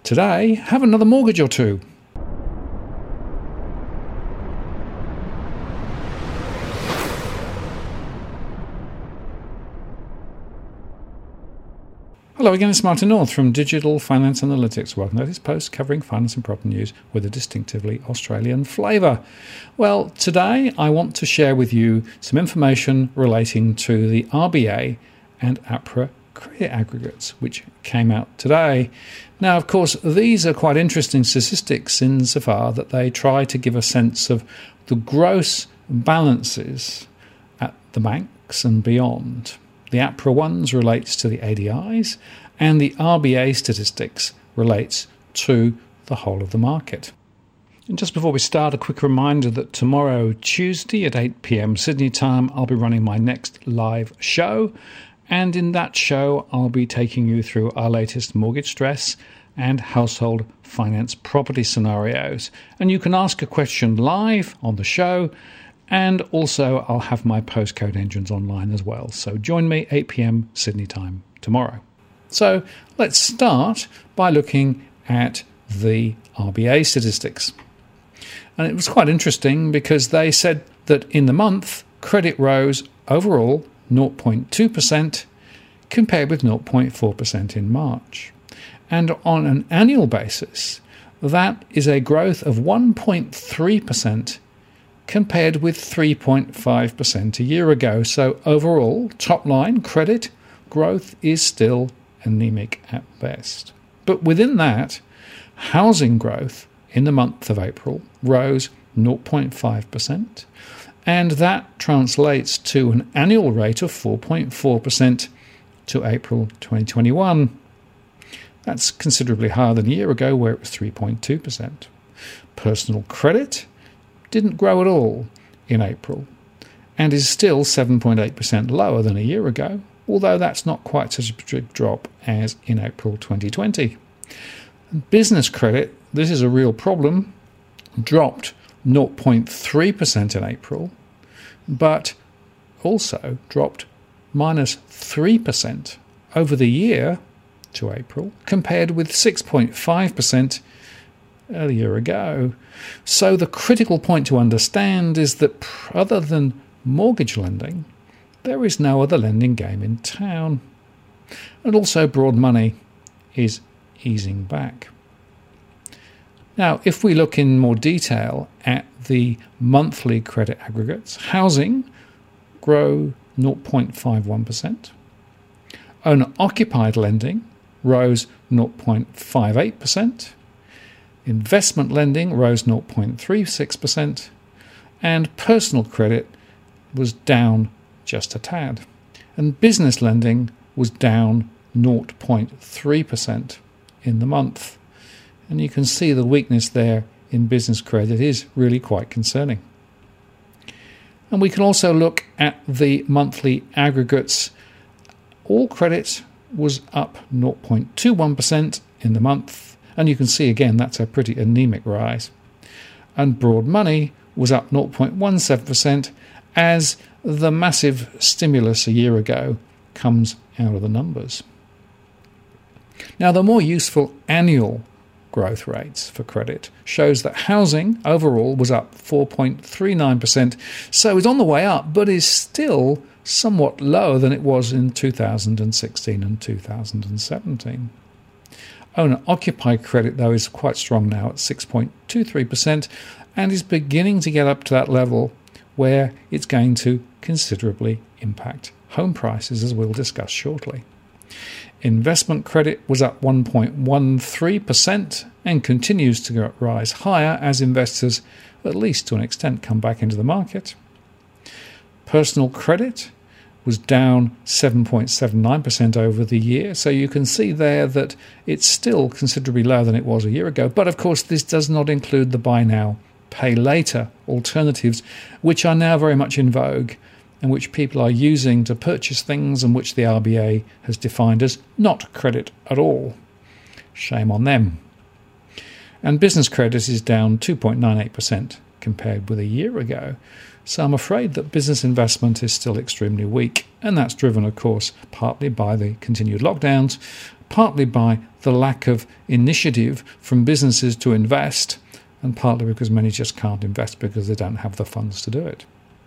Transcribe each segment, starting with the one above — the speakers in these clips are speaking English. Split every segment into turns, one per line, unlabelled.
Today, have another mortgage or two. Hello again, it's Martin North from Digital Finance Analytics. Welcome to this post covering finance and property news with a distinctively Australian flavour. Well, today I want to share with you some information relating to the RBA and APRA credit aggregates, which came out today. Now, of course, these are quite interesting statistics insofar that they try to give a sense of the gross balances at the banks and beyond. The APRA ones relates to the ADIs, and the RBA statistics relates to the whole of the market. And just before we start, a quick reminder that tomorrow, Tuesday at 8 p.m. Sydney time, I'll be running my next live show, and in that show I'll be taking you through our latest mortgage stress and household finance property scenarios. And you can ask a question live on the show, and also I'll have my postcode engines online as well. So join me 8 p.m. Sydney time tomorrow. So let's start by looking at the RBA statistics. And it was quite interesting because they said that in the month, credit rose overall 0.2% compared with 0.4% in March. And on an annual basis, that is a growth of 1.3% compared with 3.5% a year ago. So overall, top line credit growth is still anemic at best. But within that, housing growth in the month of April rose 0.5%, and that translates to an annual rate of 4.4% to April 2021. That's considerably higher than a year ago, where it was 3.2%. Personal credit didn't grow at all in April and is still 7.8% lower than a year ago, although that's not quite such a big drop as in April 2020. Business credit, this is a real problem, dropped 0.3% in April, but also dropped minus 3% over the year to April, compared with 6.5% a year ago. So the critical point to understand is that other than mortgage lending, there is no other lending game in town. And also broad money is easing back. Now, if we look in more detail at the monthly credit aggregates, housing grew 0.51%. Owner-occupied lending rose 0.58%. Investment lending rose 0.36%, and personal credit was down just a tad. And business lending was down 0.3% in the month. And you can see the weakness there in business credit is really quite concerning. And we can also look at the monthly aggregates. All credit was up 0.21% in the month. And you can see again that's a pretty anemic rise. And broad money was up 0.17% as the massive stimulus a year ago comes out of the numbers. Now, the more useful annual growth rates for credit shows that housing overall was up 4.39%, so it's on the way up, but is still somewhat lower than it was in 2016 and 2017. Owner-occupied credit, though, is quite strong now at 6.23% and is beginning to get up to that level where it's going to considerably impact home prices, as we'll discuss shortly. Investment credit was up 1.13% and continues to rise higher as investors, at least to an extent, come back into the market. Personal credit was down 7.79% over the year. So you can see there that it's still considerably lower than it was a year ago. But of course, this does not include the buy now, pay later alternatives, which are now very much in vogue and which people are using to purchase things and which the RBA has defined as not credit at all. Shame on them. And business credit is down 2.98% compared with a year ago. So I'm afraid that business investment is still extremely weak, and that's driven, of course, partly by the continued lockdowns, partly by the lack of initiative from businesses to invest, and partly because many just can't invest because they don't have the funds to do it.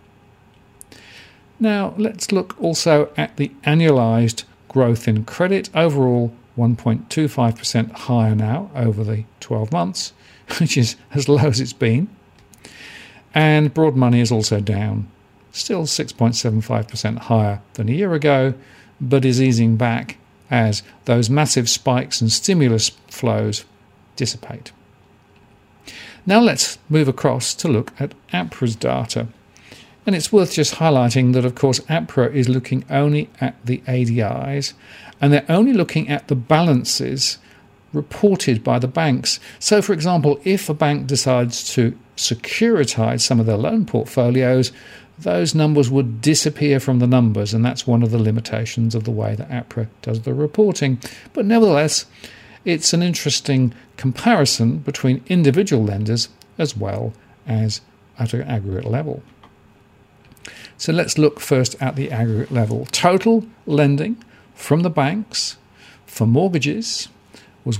Now, let's look also at the annualised growth in credit. Overall, 1.25% higher now over the 12 months, which is as low as it's been. And broad money is also down, still 6.75% higher than a year ago, but is easing back as those massive spikes and stimulus flows dissipate. Now let's move across to look at APRA's data. And it's worth just highlighting that, of course, APRA is looking only at the ADIs, and they're only looking at the balances reported by the banks. So, for example, if a bank decides to securitize some of their loan portfolios, those numbers would disappear from the numbers, and that's one of the limitations of the way that APRA does the reporting. But nevertheless, it's an interesting comparison between individual lenders as well as at an aggregate level. So let's look first at the aggregate level. Total lending from the banks for mortgages was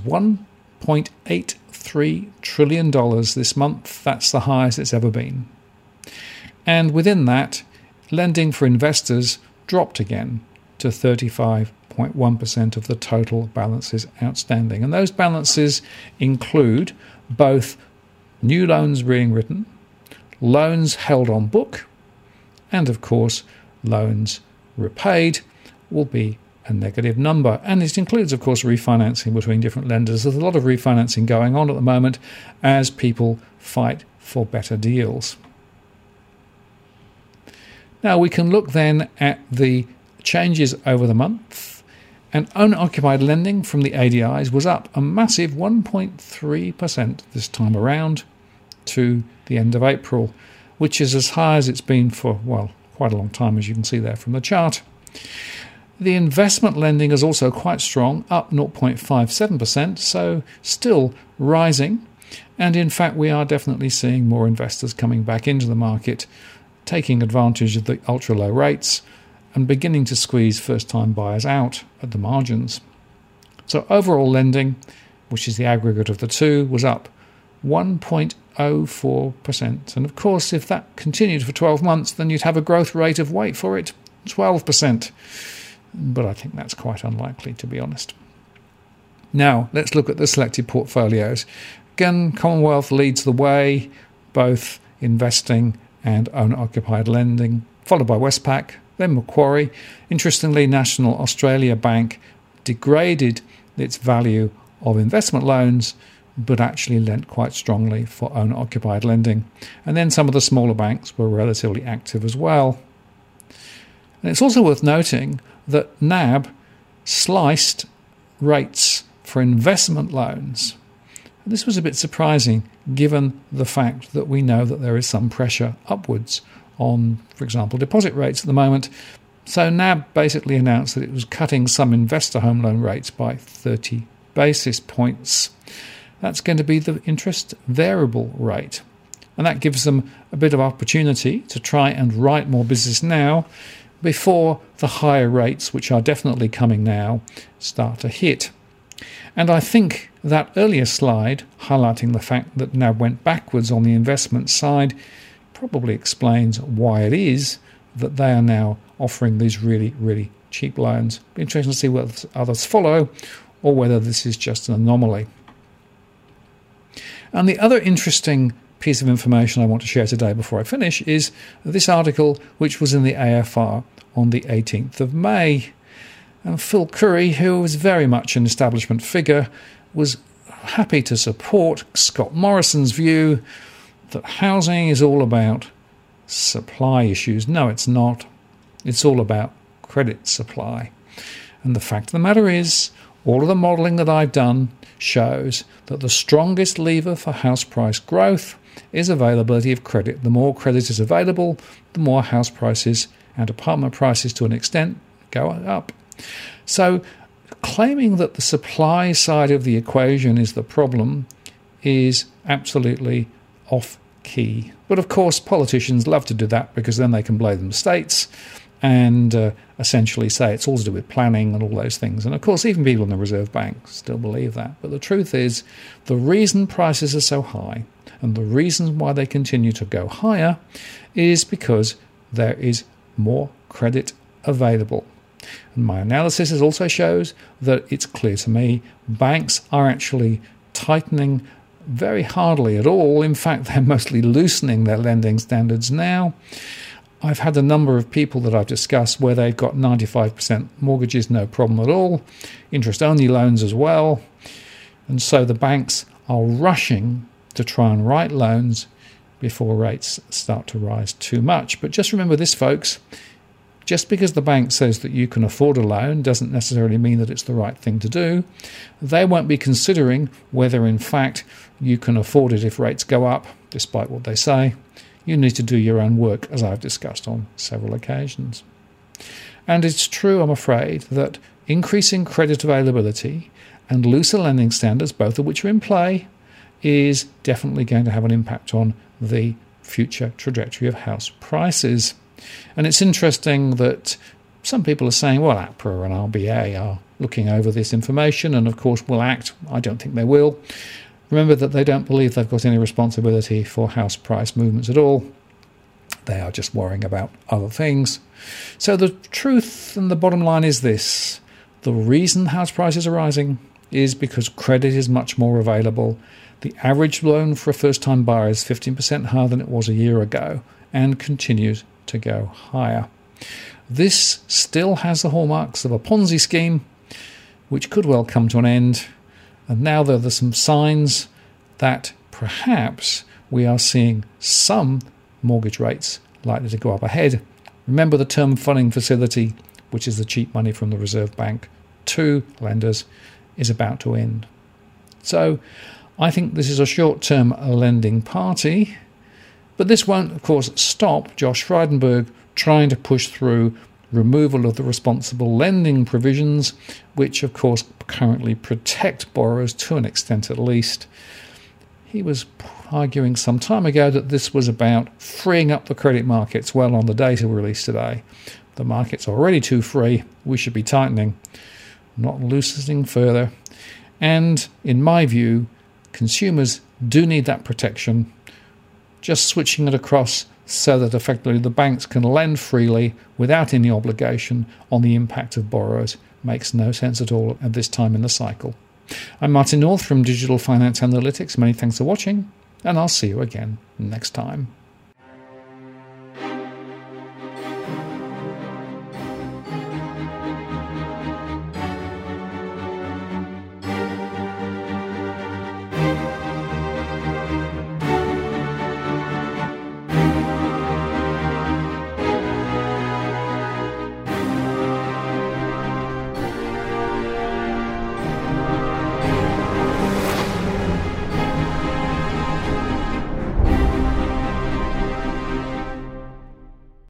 $1.83 trillion this month. That's the highest it's ever been. And within that, lending for investors dropped again to 35.1% of the total balances outstanding. And those balances include both new loans being written, loans held on book, and of course, loans repaid will be a negative number. And it includes, of course, refinancing between different lenders. There's a lot of refinancing going on at the moment as people fight for better deals. Now we can look then at the changes over the month. And owner-occupied lending from the ADIs was up a massive 1.3% this time around to the end of April, which is as high as it's been for, well, quite a long time, as you can see there from the chart. The investment lending is also quite strong, up 0.57%, so still rising. And in fact, we are definitely seeing more investors coming back into the market, taking advantage of the ultra-low rates and beginning to squeeze first-time buyers out at the margins. So overall lending, which is the aggregate of the two, was up 1.04%. And of course, if that continued for 12 months, then you'd have a growth rate of, wait for it, 12%. But I think that's quite unlikely, to be honest. Now, let's look at the selected portfolios. Again, Commonwealth leads the way, both investing and owner-occupied lending, followed by Westpac, then Macquarie. Interestingly, National Australia Bank degraded its value of investment loans, but actually lent quite strongly for owner-occupied lending. And then some of the smaller banks were relatively active as well. And it's also worth noting that NAB sliced rates for investment loans. This was a bit surprising given the fact that we know that there is some pressure upwards on, for example, deposit rates at the moment. So NAB basically announced that it was cutting some investor home loan rates by 30 basis points. That's going to be the interest variable rate. And that gives them a bit of opportunity to try and write more business now before the higher rates, which are definitely coming now, start to hit. And I think that earlier slide, highlighting the fact that NAB went backwards on the investment side, probably explains why it is that they are now offering these really, really cheap loans. Be interesting to see whether others follow or whether this is just an anomaly. And the other interesting piece of information I want to share today before I finish is this article, which was in the AFR on the 18th of May. And Phil Currie, who was very much an establishment figure, was happy to support Scott Morrison's view that housing is all about supply issues. No, it's not. It's all about credit supply. And the fact of the matter is, all of the modelling that I've done shows that the strongest lever for house price growth is availability of credit. The more credit is available, the more house prices and apartment prices to an extent go up. So claiming that the supply side of the equation is the problem is absolutely off key. But of course, politicians love to do that because then they can blame the states and essentially say it's all to do with planning and all those things. And of course, even people in the Reserve Bank still believe that. But the truth is, the reason prices are so high and the reason why they continue to go higher is because there is more credit available. And my analysis also shows that it's clear to me banks are actually tightening very hardly at all. In fact, they're mostly loosening their lending standards now. I've had a number of people that I've discussed where they've got 95% mortgages, no problem at all, interest-only loans as well. And so the banks are rushing to try and write loans before rates start to rise too much. But just remember this, folks, just because the bank says that you can afford a loan doesn't necessarily mean that it's the right thing to do. They won't be considering whether, in fact, you can afford it if rates go up, despite what they say. You need to do your own work, as I've discussed on several occasions. And it's true, I'm afraid, that increasing credit availability and looser lending standards, both of which are in play, is definitely going to have an impact on the future trajectory of house prices. And it's interesting that some people are saying, well, APRA and RBA are looking over this information and, of course, will act. I don't think they will. Remember that they don't believe they've got any responsibility for house price movements at all. They are just worrying about other things. So the truth and the bottom line is this. The reason house prices are rising is because credit is much more available. The average loan for a first-time buyer is 15% higher than it was a year ago and continues to go higher. This still has the hallmarks of a Ponzi scheme, which could well come to an end. And now there are some signs that perhaps we are seeing some mortgage rates likely to go up ahead. Remember, the term funding facility, which is the cheap money from the Reserve Bank to lenders, is about to end. So I think this is a short-term lending party, but this won't, of course, stop Josh Frydenberg trying to push through removal of the responsible lending provisions, which, of course, currently protect borrowers to an extent at least. He was arguing some time ago that this was about freeing up the credit markets. Well, on the data released today, the market's already too free. We should be tightening, not loosening further. And in my view, consumers do need that protection. Just switching it across so that effectively the banks can lend freely without any obligation on the impact of borrowers makes no sense at all at this time in the cycle. I'm Martin North from Digital Finance Analytics. Many thanks for watching, and I'll see you again next time.